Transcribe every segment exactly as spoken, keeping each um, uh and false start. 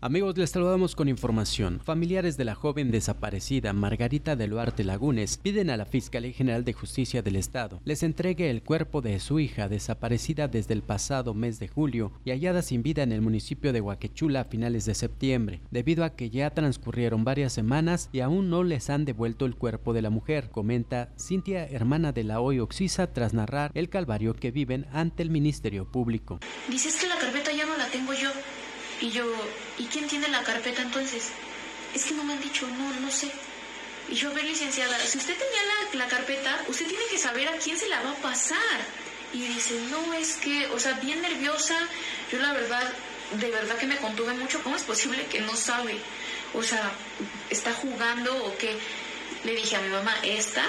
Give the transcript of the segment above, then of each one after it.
Amigos, les saludamos con información. Familiares de la joven desaparecida Margarita de Luarte Lagunes piden a la Fiscalía General de Justicia del Estado les entregue el cuerpo de su hija desaparecida desde el pasado mes de julio y hallada sin vida en el municipio de Huaquechula a finales de septiembre, debido a que ya transcurrieron varias semanas y aún no les han devuelto el cuerpo de la mujer, comenta Cintia, hermana de la hoy Oxisa, tras narrar el calvario que viven ante el Ministerio Público. Dices que la carpeta ya no la tengo yo. Y yo, ¿y quién tiene la carpeta entonces? Es que no me han dicho, no, no sé. Y yo, a ver, licenciada, si usted tenía la, la carpeta, usted tiene que saber a quién se la va a pasar. Y dice, no, es que, o sea, bien nerviosa. Yo la verdad, de verdad que me contuve mucho. ¿Cómo es posible que no sabe? O sea, ¿está jugando o qué? Le dije a mi mamá, esta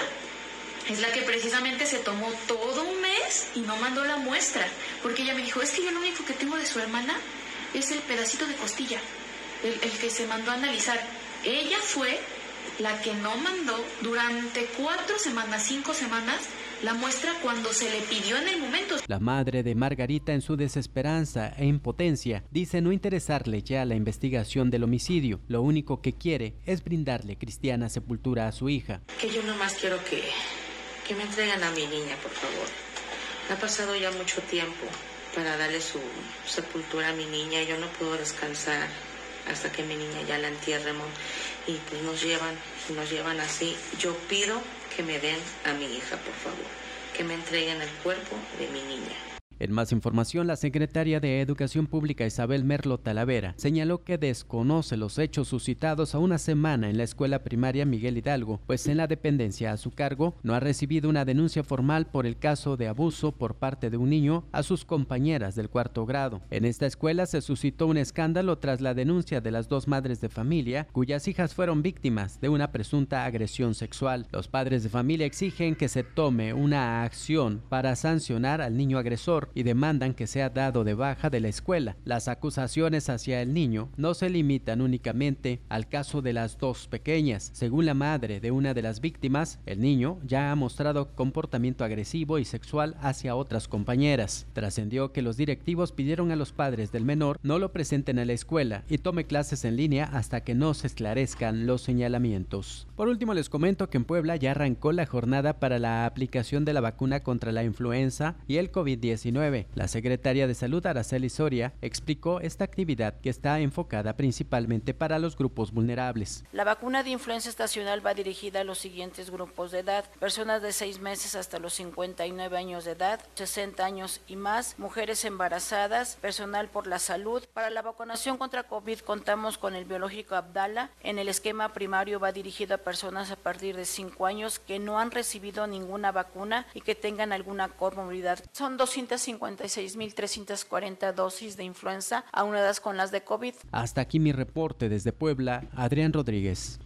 es la que precisamente se tomó todo un mes y no mandó la muestra. Porque ella me dijo, es que yo lo único que tengo de su hermana es el pedacito de costilla, el, el que se mandó a analizar. Ella fue la que no mandó durante cuatro semanas, cinco semanas, la muestra cuando se le pidió en el momento. La madre de Margarita, en su desesperanza e impotencia, dice no interesarle ya la investigación del homicidio. Lo único que quiere es brindarle cristiana sepultura a su hija. Que yo nomás quiero que, que me entreguen a mi niña, por favor. Ha pasado ya mucho tiempo para darle su sepultura a mi niña. Yo no puedo descansar hasta que mi niña ya la entierremos y pues nos llevan, nos llevan así. Yo pido que me den a mi hija, por favor, que me entreguen el cuerpo de mi niña. En más información, la secretaria de Educación Pública Isabel Merlo Talavera señaló que desconoce los hechos suscitados a una semana en la escuela primaria Miguel Hidalgo, pues en la dependencia a su cargo no ha recibido una denuncia formal por el caso de abuso por parte de un niño a sus compañeras del cuarto grado. En esta escuela se suscitó un escándalo tras la denuncia de las dos madres de familia cuyas hijas fueron víctimas de una presunta agresión sexual. Los padres de familia exigen que se tome una acción para sancionar al niño agresor y demandan que sea dado de baja de la escuela. Las acusaciones hacia el niño no se limitan únicamente al caso de las dos pequeñas. Según la madre de una de las víctimas, el niño ya ha mostrado comportamiento agresivo y sexual hacia otras compañeras. Trascendió que los directivos pidieron a los padres del menor no lo presenten a la escuela y tome clases en línea hasta que no se esclarezcan los señalamientos. Por último, les comento que en Puebla ya arrancó la jornada para la aplicación de la vacuna contra la influenza y el COVID diecinueve. La secretaria de Salud, Araceli Soria, explicó esta actividad que está enfocada principalmente para los grupos vulnerables. La vacuna de influenza estacional va dirigida a los siguientes grupos de edad: personas de seis meses hasta los cincuenta y nueve años de edad, sesenta años y más, mujeres embarazadas, personal por la salud. Para la vacunación contra COVID contamos con el biológico Abdala. En el esquema primario va dirigido a personas a partir de cinco años que no han recibido ninguna vacuna y que tengan alguna comorbilidad. Son doscientas cincuenta y seis mil trescientas cuarenta dosis de influenza aunadas con las de COVID. Hasta aquí mi reporte desde Puebla, Adrián Rodríguez.